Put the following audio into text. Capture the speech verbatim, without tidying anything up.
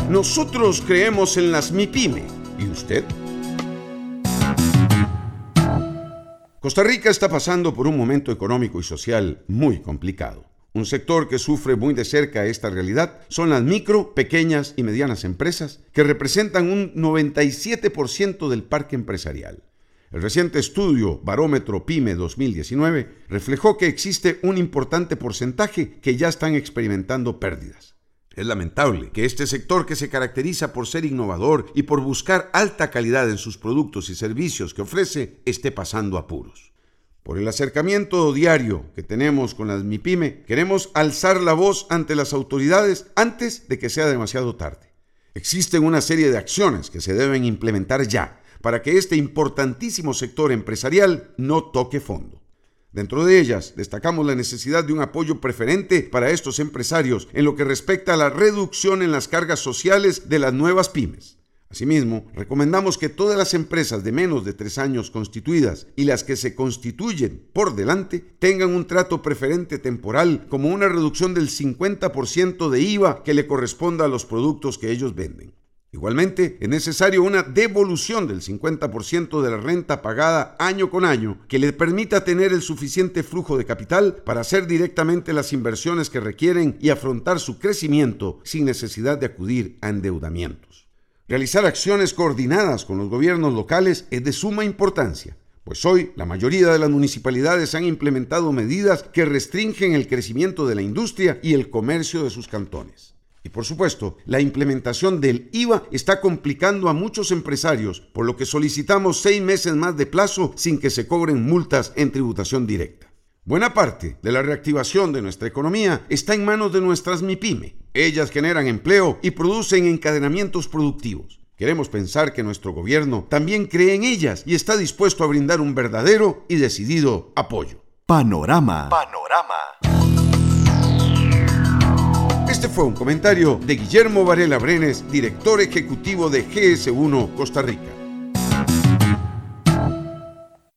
Nosotros creemos en las MIPYME. ¿Y usted? Costa Rica está pasando por un momento económico y social muy complicado. Un sector que sufre muy de cerca esta realidad son las micro, pequeñas y medianas empresas, que representan un noventa y siete por ciento del parque empresarial. El reciente estudio Barómetro PYME dos mil diecinueve reflejó que existe un importante porcentaje que ya están experimentando pérdidas. Es lamentable que este sector, que se caracteriza por ser innovador y por buscar alta calidad en sus productos y servicios que ofrece, esté pasando apuros. Por el acercamiento diario que tenemos con las MIPYME, queremos alzar la voz ante las autoridades antes de que sea demasiado tarde. Existen una serie de acciones que se deben implementar ya para que este importantísimo sector empresarial no toque fondo. Dentro de ellas, destacamos la necesidad de un apoyo preferente para estos empresarios en lo que respecta a la reducción en las cargas sociales de las nuevas pymes. Asimismo, recomendamos que todas las empresas de menos de tres años constituidas y las que se constituyen por delante tengan un trato preferente temporal, como una reducción del cincuenta por ciento de I V A que le corresponda a los productos que ellos venden. Igualmente, es necesario una devolución del cincuenta por ciento de la renta pagada año con año que le permita tener el suficiente flujo de capital para hacer directamente las inversiones que requieren y afrontar su crecimiento sin necesidad de acudir a endeudamientos. Realizar acciones coordinadas con los gobiernos locales es de suma importancia, pues hoy la mayoría de las municipalidades han implementado medidas que restringen el crecimiento de la industria y el comercio de sus cantones. Y por supuesto, la implementación del I V A está complicando a muchos empresarios, por lo que solicitamos seis meses más de plazo sin que se cobren multas en tributación directa. Buena parte de la reactivación de nuestra economía está en manos de nuestras MIPYME. Ellas generan empleo y producen encadenamientos productivos. Queremos pensar que nuestro gobierno también cree en ellas y está dispuesto a brindar un verdadero y decidido apoyo. Panorama. Panorama. Este fue un comentario de Guillermo Varela Brenes, director ejecutivo de G S uno Costa Rica.